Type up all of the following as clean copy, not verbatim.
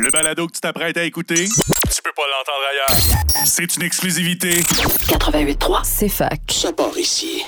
Le balado que tu t'apprêtes à écouter, tu peux pas l'entendre ailleurs. C'est une exclusivité. 88.3, c'est fac. Ça part ici.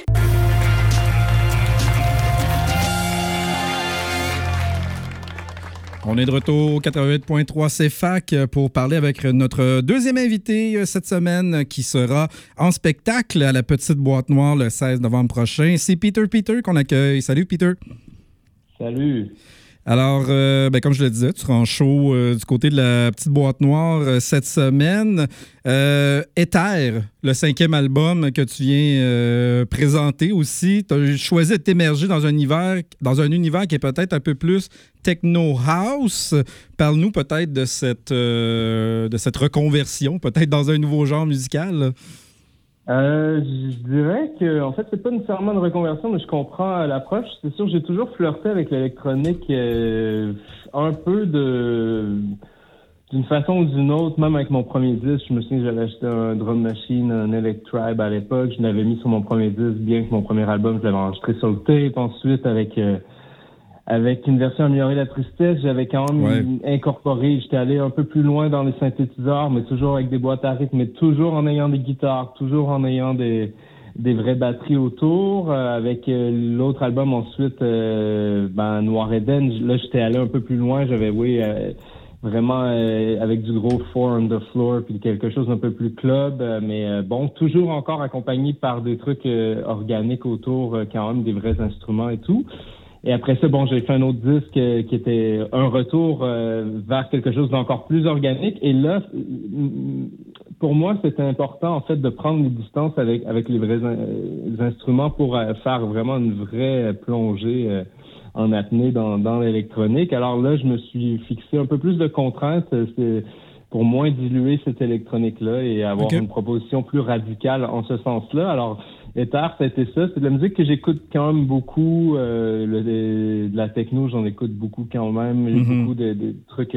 On est de retour au 88.3 CFAC pour parler avec notre deuxième invité cette semaine qui sera en spectacle à la Petite Boîte Noire le 16 novembre prochain. C'est Peter qu'on accueille. Salut Peter. Salut. Alors, comme je le disais, tu seras en show du côté de la Petite Boîte Noire cette semaine. Éther, le 5e album que tu viens présenter aussi. Tu as choisi de t'émerger dans un univers qui est peut-être un peu plus techno-house. Parle-nous peut-être de cette reconversion, peut-être dans un nouveau genre musical. Je dirais que, en fait, c'est pas nécessairement une reconversion, mais je comprends l'approche. C'est sûr, j'ai toujours flirté avec l'électronique un peu d'une façon ou d'une autre, même avec mon premier disque. Je me souviens que j'avais acheté un drum machine, un Electribe à l'époque. Je l'avais mis sur mon premier disque, bien que mon premier album, je l'avais enregistré sur le tape. Ensuite, avec une version améliorée de la tristesse, j'avais quand même incorporé, j'étais allé un peu plus loin dans les synthétiseurs, mais toujours avec des boîtes à rythme, mais toujours en ayant des guitares, toujours en ayant des vraies batteries autour. Avec l'autre album ensuite, Noir Eden, là j'étais allé un peu plus loin, j'avais vraiment avec du gros four on the floor, puis quelque chose d'un peu plus club, mais toujours encore accompagné par des trucs organiques autour, quand même des vrais instruments et tout. Et après ça, j'ai fait un autre disque qui était un retour vers quelque chose d'encore plus organique. Et là, pour moi, c'était important en fait de prendre les distances avec les vrais instruments pour faire vraiment une vraie plongée en apnée dans l'électronique. Alors là, je me suis fixé un peu plus de contraintes pour moins diluer cette électronique-là et avoir une proposition plus radicale en ce sens-là. Alors, Éther, ça a été ça. C'est de la musique que j'écoute quand même beaucoup. De la techno, j'en écoute beaucoup quand même. J'ai beaucoup de trucs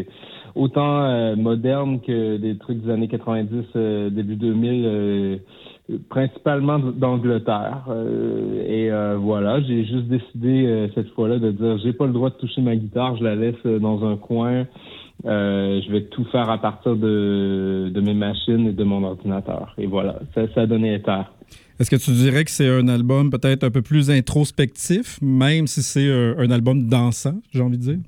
autant modernes que des trucs des années 90, début 2000, principalement d'Angleterre. Voilà, j'ai juste décidé cette fois-là de dire j'ai pas le droit de toucher ma guitare, je la laisse dans un coin. Je vais tout faire à partir de mes machines et de mon ordinateur. Et voilà, ça a donné Éther. Est-ce que tu dirais que c'est un album peut-être un peu plus introspectif, même si c'est un album dansant, j'ai envie de dire?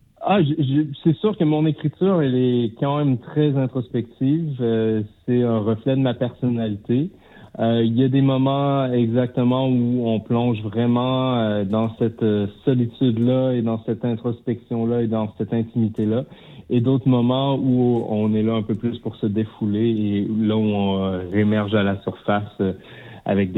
C'est sûr que mon écriture, elle est quand même très introspective. C'est un reflet de ma personnalité. Il y a des moments exactement où on plonge vraiment dans cette solitude-là et dans cette introspection-là et dans cette intimité-là. Et d'autres moments où on est là un peu plus pour se défouler et là où on réémerge à la surface avec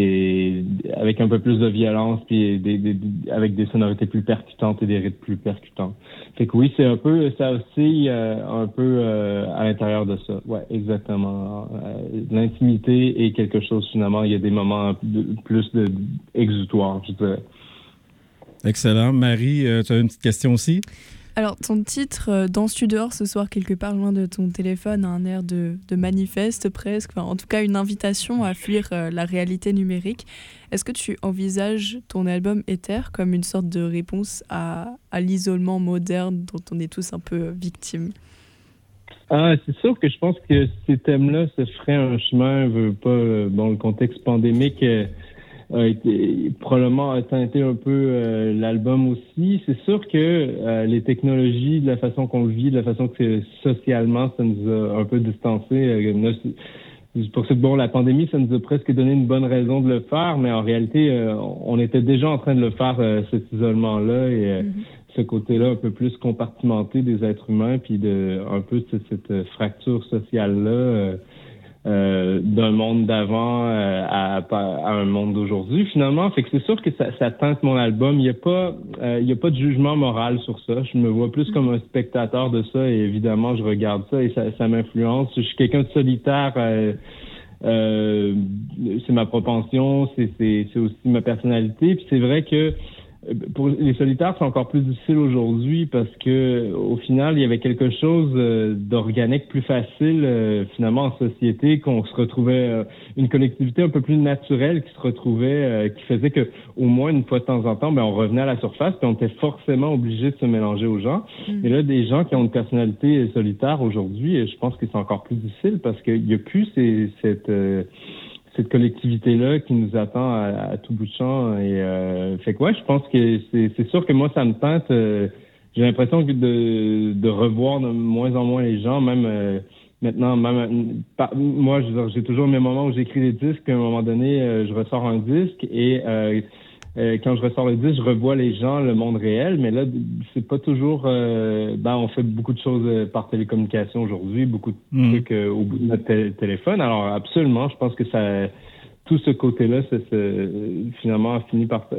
un peu plus de violence puis avec des sonorités plus percutantes et des rythmes plus percutants. Fait que oui, c'est un peu, ça oscille un peu à l'intérieur de ça. Ouais, exactement. L'intimité et quelque chose finalement, il y a des moments plus exutoires, je dirais. Excellent. Marie, tu as une petite question aussi? Alors, ton titre, Danses-tu dehors ce soir quelque part loin de ton téléphone, a un air de manifeste presque, en tout cas une invitation à fuir la réalité numérique. Est-ce que tu envisages ton album Éther comme une sorte de réponse à l'isolement moderne dont on est tous un peu victimes? C'est sûr que je pense que ces thèmes-là se feraient un chemin, le contexte pandémique a été probablement teinté un peu l'album aussi. C'est sûr que les technologies, de la façon qu'on le vit, de la façon que socialement, ça nous a un peu distancés. Pour ça que la pandémie, ça nous a presque donné une bonne raison de le faire, mais en réalité, on était déjà en train de le faire, cet isolement-là, et ce côté-là un peu plus compartimenté des êtres humains, puis un peu cette fracture sociale-là. D'un monde d'avant à un monde d'aujourd'hui finalement. Fait que c'est sûr que ça teinte mon album. Il y a pas de jugement moral sur ça. Je me vois plus comme un spectateur de ça et évidemment je regarde ça et ça m'influence. Je suis quelqu'un de solitaire. C'est ma propension, c'est aussi ma personnalité. Puis c'est vrai que pour les solitaires, c'est encore plus difficile aujourd'hui parce que au final, il y avait quelque chose d'organique plus facile finalement en société, qu'on se retrouvait une collectivité un peu plus naturelle qui se retrouvait, qui faisait que au moins une fois de temps en temps, on revenait à la surface puis on était forcément obligé de se mélanger aux gens. Et là, des gens qui ont une personnalité solitaire aujourd'hui, je pense que c'est encore plus difficile parce qu'il n'y a plus cette collectivité-là qui nous attend à tout bout de champ. Et fait que je pense que c'est sûr que moi, ça me tente. J'ai l'impression que de revoir de moins en moins les gens, même maintenant, moi, j'ai toujours mes moments où j'écris des disques, à un moment donné, je ressors un disque et quand je ressors le disque, je revois les gens, le monde réel, mais là, c'est pas toujours... on fait beaucoup de choses par télécommunication aujourd'hui, beaucoup de trucs au bout de notre téléphone. Alors, absolument, je pense que tout ce côté-là, finalement, a fini par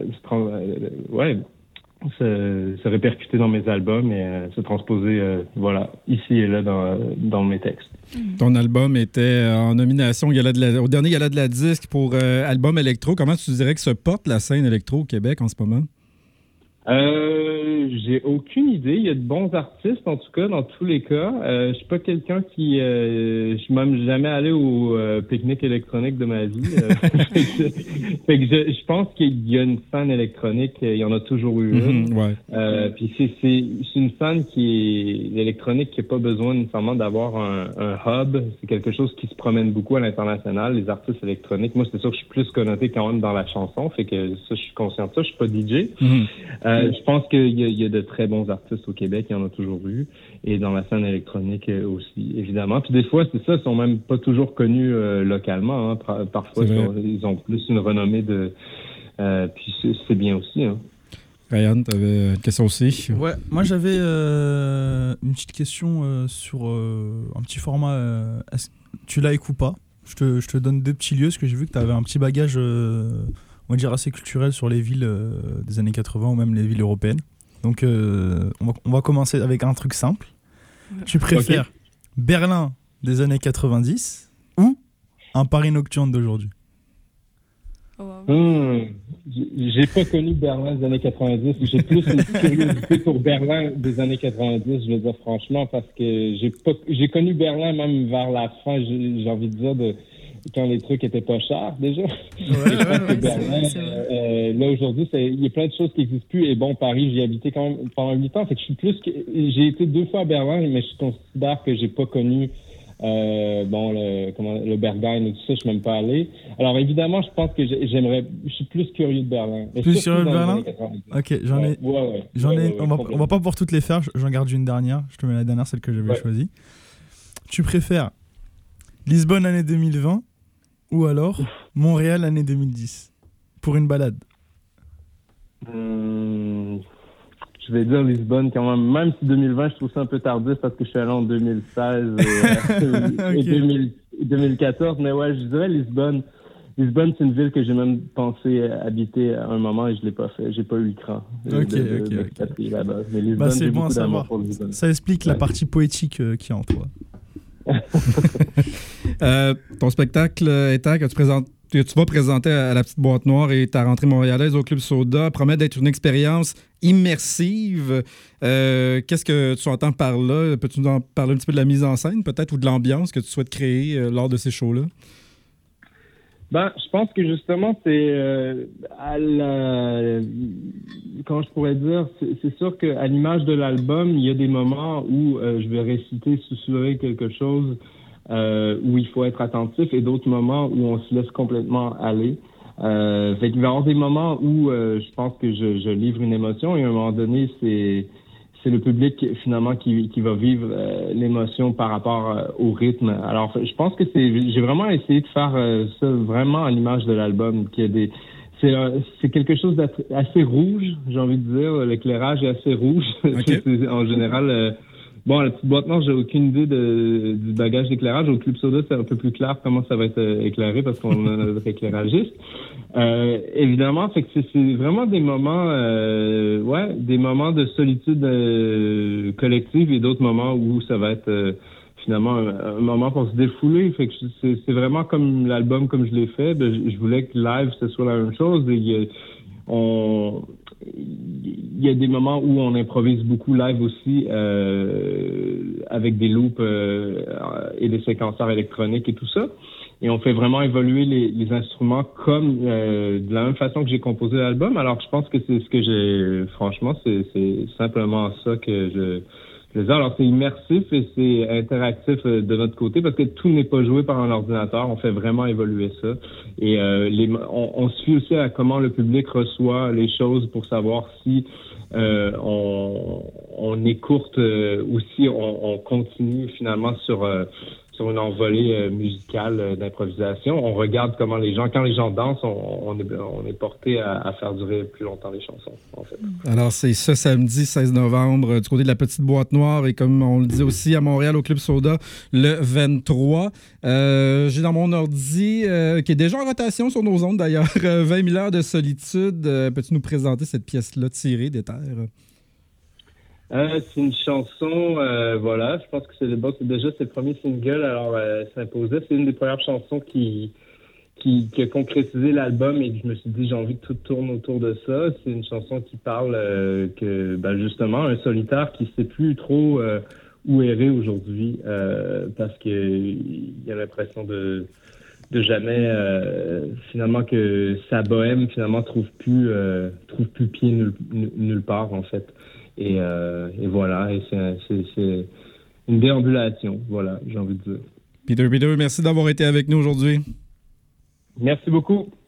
se répercuter dans mes albums et se transposer, ici et là dans mes textes. Ton album était en nomination au dernier Gala de la disque pour album électro. Comment tu dirais que se porte la scène électro au Québec en ce moment? J'ai aucune idée. Il y a de bons artistes, en tout cas, dans tous les cas. Je suis pas quelqu'un qui... je suis même jamais allé au pique-nique électronique de ma vie. Fait que je pense qu'il y a une scène électronique. Il y en a toujours eu une. Puis c'est une scène qui est électronique qui n'a pas besoin nécessairement d'avoir un hub. C'est quelque chose qui se promène beaucoup à l'international. Les artistes électroniques, moi, c'est sûr que je suis plus connoté quand même dans la chanson. Fait que ça, je suis conscient de ça. Je suis pas DJ. Je pense qu'il y a de très bons artistes au Québec, il y en a toujours eu, et dans la scène électronique aussi, évidemment. Puis des fois, c'est ça, ils sont même pas toujours connus localement. Hein. Parfois, ils ont plus une renommée puis c'est bien aussi. Hein. Ryan, tu avais une question aussi? Ouais, moi j'avais une petite question sur un petit format. Tu likes ou pas? Je te donne deux petits lieux, parce que j'ai vu que tu avais un petit bagage... on va dire assez culturel sur les villes des années 80 ou même les villes européennes. Donc, on va commencer avec un truc simple. Tu préfères Berlin des années 90 ou un Paris nocturne d'aujourd'hui? J'ai pas connu Berlin des années 90. J'ai plus une curiosité pour Berlin des années 90, je veux dire franchement, parce que j'ai connu Berlin même vers la fin, j'ai envie de dire, quand les trucs étaient pas chers, déjà. Berlin, là, aujourd'hui, il y a plein de choses qui n'existent plus. Et bon, Paris, j'y ai habité quand même pendant 8 ans. Fait que j'ai été 2 fois à Berlin, mais je considère que j'ai pas connu, le Berghain et tout ça, je suis même pas allé. Alors, évidemment, je pense que je suis plus curieux de Berlin. Mais plus curieux de Berlin? Ok, on va pas pouvoir toutes les faire. J'en garde une dernière. Je te mets la dernière, celle que j'avais choisie. Tu préfères Lisbonne année 2020 ou alors Montréal année 2010 pour une balade? Je vais dire Lisbonne quand même si 2020 je trouve ça un peu tardif parce que je suis allé en 2016 et 2014, mais ouais, je dirais Lisbonne. Lisbonne, c'est une ville que j'ai même pensé habiter à un moment et je l'ai pas fait. J'ai pas eu le cran de là-bas. Mais Lisbonne, c'est bon à savoir. Ça explique la partie poétique qu'il y a en toi. Ton spectacle étant que tu vas présenter à la Petite Boîte Noire et ta rentrée montréalaise au Club Soda promet d'être une expérience immersive. Qu'est-ce que tu entends par là? Peux-tu nous en parler un petit peu de la mise en scène peut-être ou de l'ambiance que tu souhaites créer lors de ces shows-là? Je pense que justement, c'est comment je pourrais dire, c'est sûr qu'à l'image de l'album, il y a des moments où je vais réciter, susurrer quelque chose où il faut être attentif et d'autres moments où on se laisse complètement aller. Fait qu'il va y avoir des moments où je pense que je livre une émotion et à un moment donné, c'est le public finalement qui va vivre l'émotion par rapport au rythme. Alors, je pense que j'ai vraiment essayé de faire ça vraiment à l'image de l'album, c'est quelque chose d'assez rouge, j'ai envie de dire. L'éclairage est assez rouge. Okay. En général, la Petite Boîte Noire, j'ai aucune idée du bagage d'éclairage. Au Club Soda, c'est un peu plus clair comment ça va être éclairé parce qu'on a notre éclairagiste. Évidemment, fait que c'est vraiment des moments, des moments de solitude collective et d'autres moments où ça va être finalement un moment pour se défouler. Fait que c'est vraiment comme l'album comme je l'ai fait. Je voulais que live ce soit la même chose. Et il y a des moments où on improvise beaucoup live aussi, avec des loops et des séquenceurs électroniques et tout ça. Et on fait vraiment évoluer les instruments comme de la même façon que j'ai composé l'album. Alors je pense que c'est ce que franchement, c'est simplement ça que je veux dire. Alors c'est immersif et c'est interactif de notre côté parce que tout n'est pas joué par un ordinateur. On fait vraiment évoluer ça. Et on se fie aussi à comment le public reçoit les choses pour savoir si on écourte ou si on continue finalement sur une envolée musicale d'improvisation. On regarde comment quand les gens dansent, on est porté à faire durer plus longtemps les chansons, en fait. Alors, c'est ce samedi 16 novembre du côté de la Petite Boîte Noire et comme on le dit aussi à Montréal au Club Soda le 23. J'ai dans mon ordi, qui est déjà en rotation sur nos ondes d'ailleurs, 20 000 heures de solitude. Peux-tu nous présenter cette pièce-là tirée des terres? C'est une chanson, voilà, je pense que c'est le premier single, alors ça imposait. C'est une des premières chansons qui a concrétisé l'album et que je me suis dit j'ai envie que tout tourne autour de ça. C'est une chanson qui parle que justement un solitaire qui sait plus trop où errer aujourd'hui parce que il a l'impression de jamais finalement que sa bohème finalement trouve plus pied nulle part en fait. Et voilà, et c'est une déambulation, voilà, j'ai envie de dire. Peter, merci d'avoir été avec nous aujourd'hui. Merci beaucoup.